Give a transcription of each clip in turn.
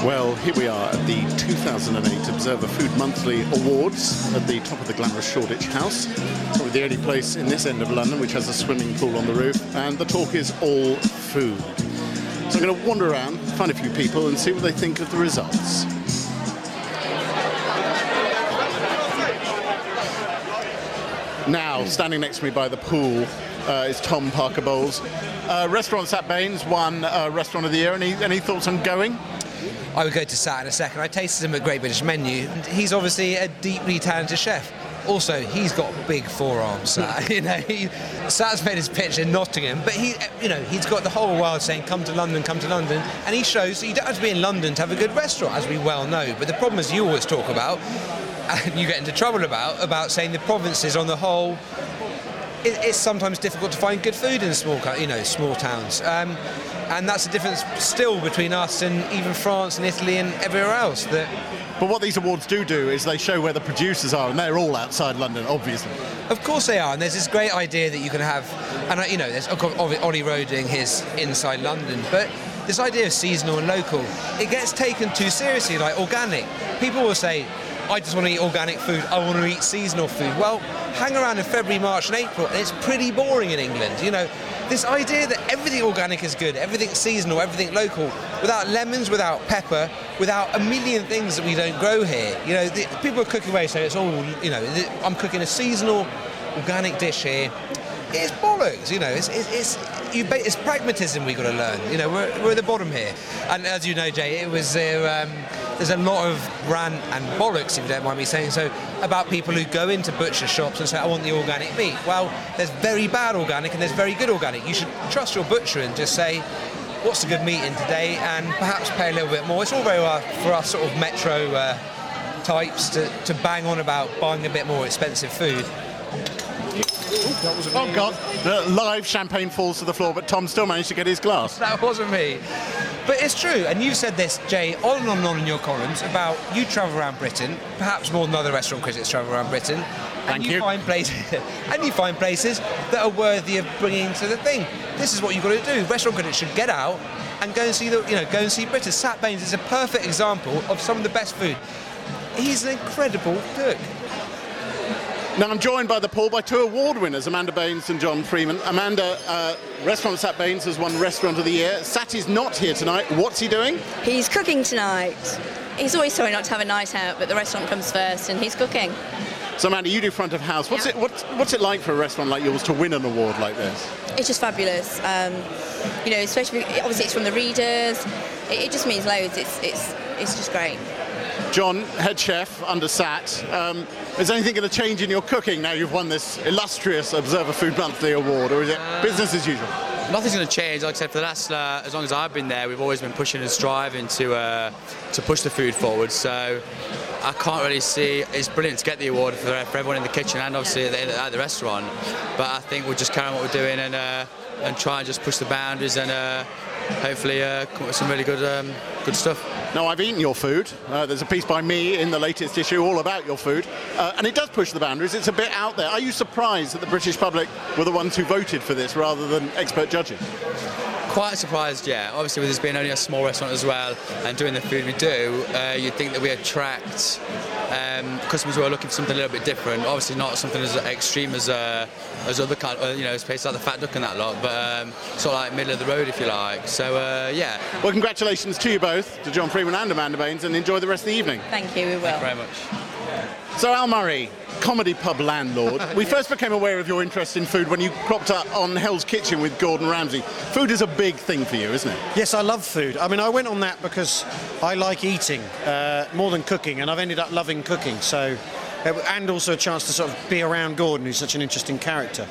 Well, here we are at the 2008 Observer Food Monthly Awards at the top of the glamorous Shoreditch House. Probably the only place in this end of London which has a swimming pool on the roof, and the talk is all food. So I'm going to wander around, find a few people and see what they think of the results. Now, standing next to me by the pool is Tom Parker Bowles. Restaurant Sat Baines won Restaurant of the Year. Any thoughts on going? I would go to Sat in a second. I tasted him at Great British Menu, and he's obviously a deeply talented chef. Also, he's got big forearms. Sat's made his pitch in Nottingham, but he's got the whole world saying, "Come to London, come to London," and he shows that you don't have to be in London to have a good restaurant, as we well know. But the problem is, you always talk about, and you get into trouble about saying the provinces on the whole. It's sometimes difficult to find good food in small towns. And that's the difference still between us and even France and Italy and everywhere else. But what these awards do is they show where the producers are, and they're all outside London, obviously. Of course they are, and there's this great idea that you can have, and there's Ollie Rowe doing his Inside London, but this idea of seasonal and local, it gets taken too seriously, like organic. People will say, I just want to eat organic food, I want to eat seasonal food. Well, hang around in February, March and April, and it's pretty boring in England. This idea that everything organic is good, everything seasonal, everything local, without lemons, without pepper, without a million things that we don't grow here. People are cooking away, so it's all, I'm cooking a seasonal organic dish here. It's bollocks, it's pragmatism we've got to learn. We're at the bottom here. And as you know, Jay, it was there's a lot of rant and bollocks, if you don't mind me saying so, about people who go into butcher shops and say, I want the organic meat. Well, there's very bad organic and there's very good organic. You should trust your butcher and just say, what's the good meat in today, and perhaps pay a little bit more. It's all very well for us sort of metro types to bang on about buying a bit more expensive food. Oh God, the live champagne falls to the floor, but Tom still managed to get his glass. That wasn't me. But it's true, and you've said this, Jay, on and on in your columns about you travel around Britain, perhaps more than other restaurant critics travel around Britain, and you find places that are worthy of bringing to the thing. This is what you've got to do. Restaurant critics should get out and go and see Britain. Sat Baines is a perfect example of some of the best food. He's an incredible cook. Now I'm joined by the pool by two award winners, Amanda Baines and John Freeman. Amanda, Restaurant Sat Baines has won Restaurant of the Year. Sat is not here tonight. What's he doing? He's cooking tonight. He's always sorry not to have a night out, but the restaurant comes first and he's cooking. So Amanda, you do front of house. What's it like for a restaurant like yours to win an award like this? It's just fabulous. Especially obviously it's from the readers. It just means loads. It's just great. John, head chef under Sat. Is anything going to change in your cooking now you've won this illustrious Observer Food Monthly award, or is it business as usual? Nothing's going to change, like I said, for the last, as long as I've been there, we've always been pushing and striving to push the food forward. So I can't really see, it's brilliant to get the award for everyone in the kitchen and obviously at the restaurant. But I think we'll just carry on what we're doing and try and just push the boundaries and hopefully come up with some really good stuff. Now, I've eaten your food. There's a piece by me in the latest issue all about your food, and it does push the boundaries. It's a bit out there. Are you surprised that the British public were the ones who voted for this rather than expert judges? Quite surprised, yeah. Obviously, with this being only a small restaurant as well, and doing the food we do, you'd think that we attract customers who are looking for something a little bit different. Obviously, not something as extreme as other kind, places like the Fat Duck and that lot, but sort of like middle of the road, if you like. So, yeah. Well, congratulations to you both, to John Freeman and Amanda Baines, and enjoy the rest of the evening. Thank you. We will. Thank you very much. So, Al Murray, comedy pub landlord. We first became aware of your interest in food when you cropped up on Hell's Kitchen with Gordon Ramsay. Food is a big thing for you, isn't it? Yes, I love food. I mean, I went on that because I like eating more than cooking, and I've ended up loving cooking. So, and also a chance to sort of be around Gordon, who's such an interesting character.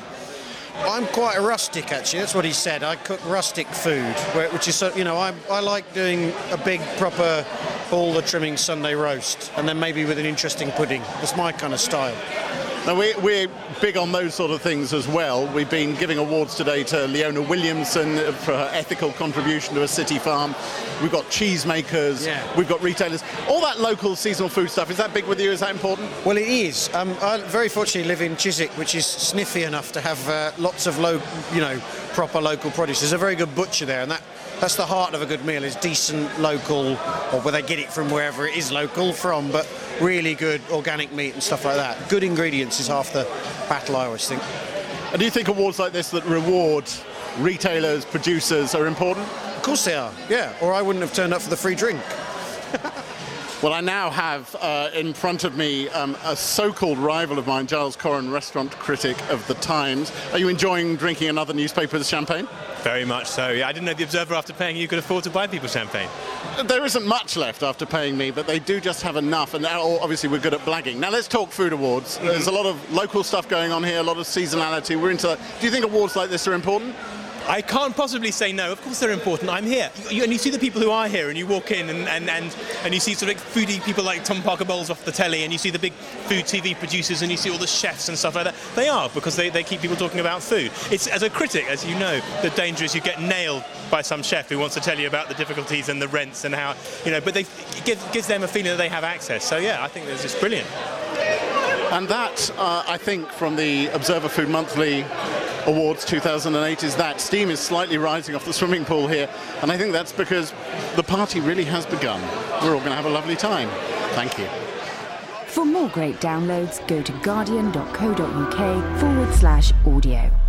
I'm quite a rustic, actually. That's what he said. I cook rustic food, which is, I like doing a big, proper, all the trimming Sunday roast, and then maybe with an interesting pudding. That's my kind of style. Now, we're big on those sort of things as well. We've been giving awards today to Leona Williamson for her ethical contribution to a city farm. We've got cheesemakers, we've got retailers. All that local seasonal food stuff, is that big with you? Is that important? Well, it is. I very fortunately live in Chiswick, which is sniffy enough to have lots of proper local produce. There's a very good butcher there, and that's the heart of a good meal, is decent local, or where they get it from wherever it is local from, but really good organic meat and stuff like that. Good ingredients is half the battle, I always think. And do you think awards like this that reward retailers, producers are important? Of course they are, yeah, or I wouldn't have turned up for the free drink. Well, I now have in front of me a so-called rival of mine, Giles Corran, restaurant critic of The Times. Are you enjoying drinking another newspaper's champagne? Very much so, yeah. I didn't know The Observer, after paying you, could afford to buy people champagne. There isn't much left after paying me, but they do just have enough, and now obviously we're good at blagging. Now let's talk food awards. There's a lot of local stuff going on here, a lot of seasonality. We're into that. Do you think awards like this are important? I can't possibly say no. Of course they're important. I'm here. And you see the people who are here, and you walk in and you see sort of foodie people like Tom Parker Bowles off the telly, and you see the big food TV producers, and you see all the chefs and stuff like that. They are, because they keep people talking about food. It's, as a critic, as you know, the danger is you get nailed by some chef who wants to tell you about the difficulties and the rents and how, but it gives them a feeling that they have access. So yeah, I think it's brilliant. And that, I think, from the Observer Food Monthly Awards 2008 is that steam is slightly rising off the swimming pool here, and I think that's because the party really has begun. We're all going to have a lovely time. Thank you. For more great downloads, go to guardian.co.uk/audio.